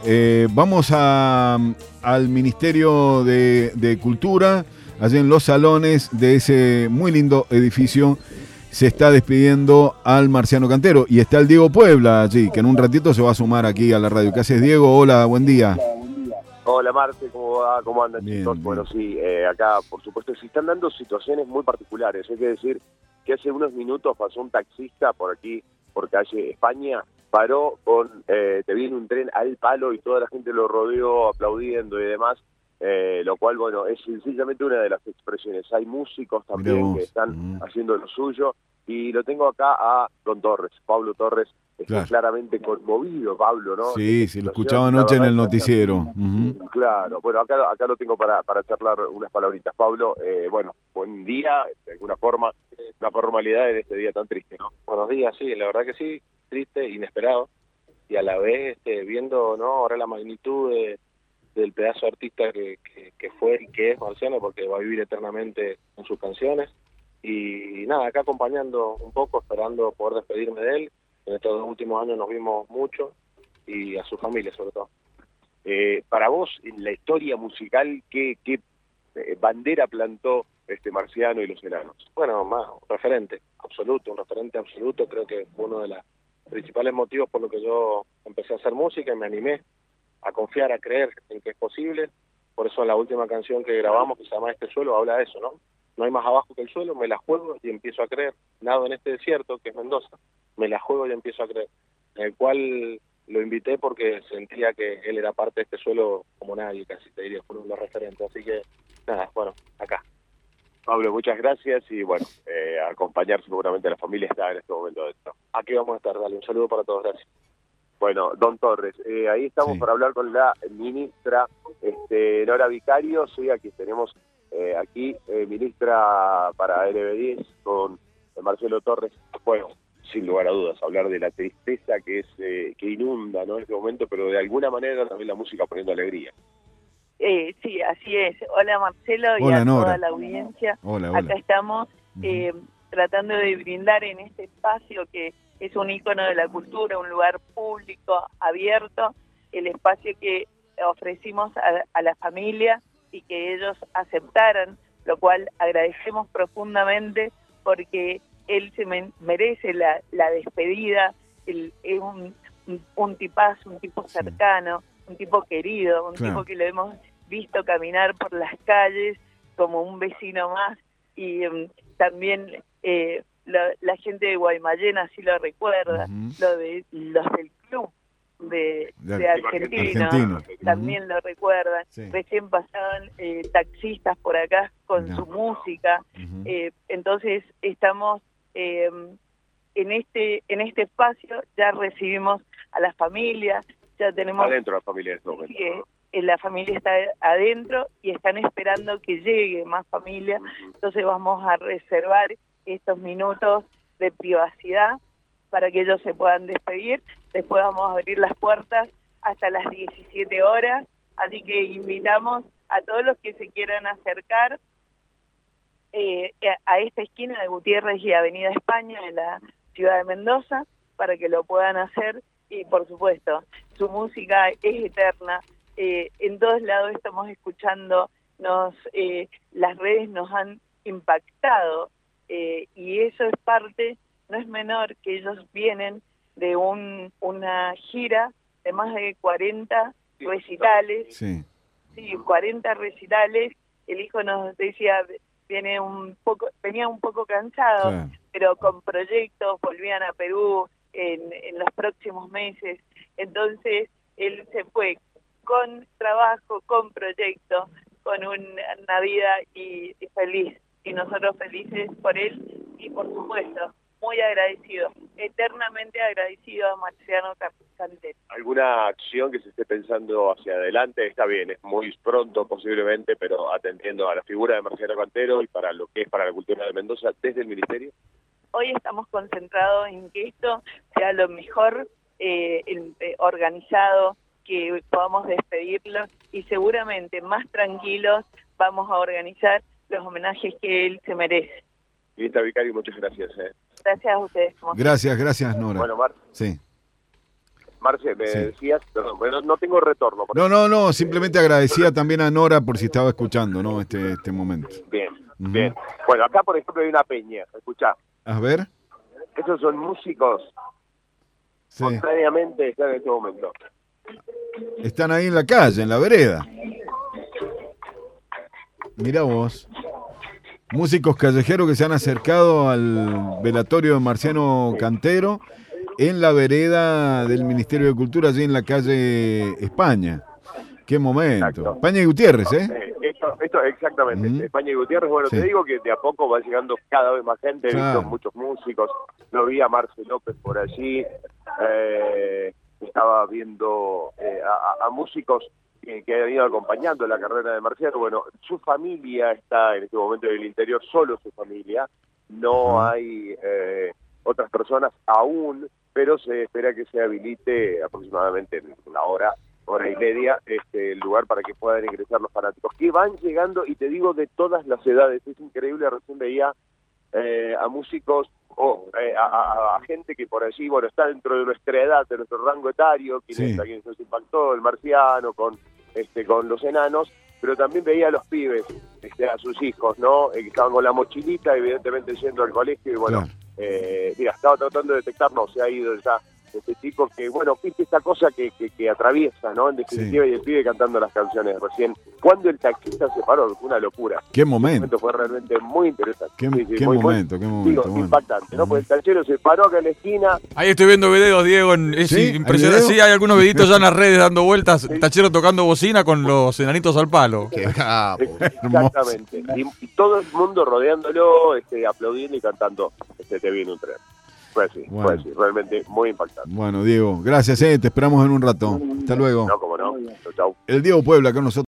Vamos al Ministerio de Cultura, allí en los salones de ese muy lindo edificio. Se está despidiendo al Marciano Cantero y está el Diego Puebla allí, que en un ratito se va a sumar aquí a la radio. ¿Qué haces, Diego? Hola, buen día. Hola, Marte, ¿cómo va? ¿Cómo andan, bien, chicos? Bien. Bueno, sí, acá, por supuesto, se están dando situaciones muy particulares. Hay que decir que hace unos minutos pasó un taxista por aquí, por calle España, paró te viene un tren al palo y toda la gente lo rodeó aplaudiendo y demás, lo cual, bueno, es sencillamente una de las expresiones. Hay músicos también que están haciendo lo suyo y lo tengo acá a Don Torres, Pablo Torres. Está claramente conmovido, Pablo, ¿no? Sí, lo escuchaba anoche en el noticiero. Claro, bueno, acá lo tengo para charlar unas palabritas. Pablo, bueno, buen día, de alguna forma, una formalidad en este día tan triste, ¿no? Buenos días, sí, la verdad que sí, triste, inesperado, y a la vez viendo, ¿no?, ahora la magnitud del pedazo de artista que fue y que es Marciano, porque va a vivir eternamente en sus canciones, y nada, acá acompañando un poco, esperando poder despedirme de él. En estos 2 últimos años nos vimos mucho, y a su familia sobre todo. Para vos, en la historia musical, ¿qué bandera plantó Marciano y los Enanos? Bueno, más un referente absoluto, creo que fue uno de los principales motivos por lo que yo empecé a hacer música y me animé a confiar, a creer en que es posible. Por eso en la última canción que grabamos, que se llama Este Suelo, habla de eso, ¿no? No hay más abajo que el suelo, me la juego y empiezo a creer. Nado en este desierto, que es Mendoza, me la juego y empiezo a creer. En el cual lo invité porque sentía que él era parte de este suelo como nadie, casi te diría, fue uno de los referentes. Así que, nada, bueno, acá. Pablo, muchas gracias y bueno, acompañar seguramente a la familia está en este momento dentro. Aquí vamos a estar, dale, un saludo para todos, gracias. Bueno, Don Torres, ahí estamos para hablar con la ministra Nora Vicario, sí, aquí tenemos ministra para LB10 con Marcelo Torres. Bueno, sin lugar a dudas, hablar de la tristeza que es que inunda, ¿no?, en este momento, pero de alguna manera también la música poniendo alegría. Sí, así es. Hola, Marcelo. Hola, y a Nora. Toda la audiencia. Hola. Acá estamos tratando de brindar en este espacio que es un ícono de la cultura, un lugar público, abierto, el espacio que ofrecimos a la familia y que ellos aceptaran, lo cual agradecemos profundamente porque él se merece la despedida. Él es un tipazo, un tipo cercano, un tipo querido, un tipo que lo hemos visto caminar por las calles como un vecino más, y también la gente de Guaymallén así lo recuerda, los del club de argentinos también lo recuerdan. Recién pasaban taxistas por acá con su música. Entonces estamos en este espacio, ya recibimos a la familia, ya tenemos adentro la familia en este momento, ¿no? La familia está adentro y están esperando que llegue más familia. Entonces vamos a reservar estos minutos de privacidad para que ellos se puedan despedir. Después vamos a abrir las puertas hasta las 17 horas, así que invitamos a todos los que se quieran acercar a esta esquina de Gutiérrez y Avenida España en la ciudad de Mendoza, para que lo puedan hacer. Y por supuesto, su música es eterna. En todos lados estamos escuchando, las redes nos han impactado, y eso es parte, no es menor, que ellos vienen de una gira de más de 40 recitales. Sí, 40 recitales. El hijo nos decía, venía un poco cansado, pero con proyectos, volvían a Perú en los próximos meses. Entonces él se fue con trabajo, con proyecto, con una vida y feliz, y nosotros felices por él, y por supuesto muy agradecido, eternamente agradecido a Marciano Cantero. ¿Alguna acción que se esté pensando hacia adelante? Está bien, es muy pronto posiblemente, pero atendiendo a la figura de Marciano Cantero y para lo que es para la cultura de Mendoza desde el Ministerio. Hoy estamos concentrados en que esto sea lo mejor organizado, que podamos despedirlo, y seguramente más tranquilos vamos a organizar los homenajes que él se merece. Ministra Vicario, muchas gracias. Gracias a ustedes. Gracias, Nora. Bueno, Marta. Sí. Marce, me Sí. decías, perdón, bueno, no tengo retorno. No, simplemente agradecía también a Nora por si estaba escuchando, ¿no? Este momento. Bien, Ujú. bien. Bueno, acá por ejemplo hay una peña, escuchá, A ver. esos son músicos, Sí. espontáneamente están en este momento. Están ahí en la calle, en la vereda. Mirá vos. Músicos callejeros que se han acercado al velatorio de Marciano Cantero en la vereda del Ministerio de Cultura, allí en la calle España. Qué momento. Exacto. España y Gutiérrez, ¿eh? Esto exactamente. Ujú. España y Gutiérrez, bueno, Sí. te digo que de a poco va llegando cada vez más gente, he Claro. visto muchos músicos, lo vi a Marce López por allí, estaba viendo a músicos que han ido acompañando la carrera de Marciano. Bueno, su familia está en este momento en el interior, solo su familia, no Ajá. hay otras personas aún, pero se espera que se habilite aproximadamente en una hora y media el lugar para que puedan ingresar los fanáticos, que van llegando, y te digo, de todas las edades. Es increíble, recién veía a músicos o a gente que por allí, bueno, está dentro de nuestra edad, de nuestro rango etario, Sí. a quienes nos impactó el Marciano con los enanos, pero también veía a los pibes, a sus hijos, ¿no? Que estaban con la mochilita, evidentemente yendo al colegio, y bueno, Claro. mira, estaba tratando de detectar, no, se ha ido ya este chico que, bueno, viste esta cosa que atraviesa, ¿no? En definitiva, Sí. y el pibe cantando las canciones recién. Cuando el taxista se paró, fue una locura. Qué El momento. momento fue realmente muy interesante. Qué muy, momento, qué momento. digo, Bueno. impactante, ¿no? Porque el tachero se paró acá en la esquina. Ahí estoy viendo videos, Diego, es ¿Sí? ¿Hay impresionante. video? Sí, hay algunos videitos ya en las redes dando vueltas, Tachero tocando bocina con los enanitos al palo. Qué capo. Exactamente. Y todo el mundo rodeándolo, aplaudiendo y cantando Te viene un tren. Fue así, Bueno. realmente muy impactante. Bueno, Diego, gracias, te esperamos en un rato. Hasta luego. No, como no. Chau, chau. El Diego Puebla con nosotros.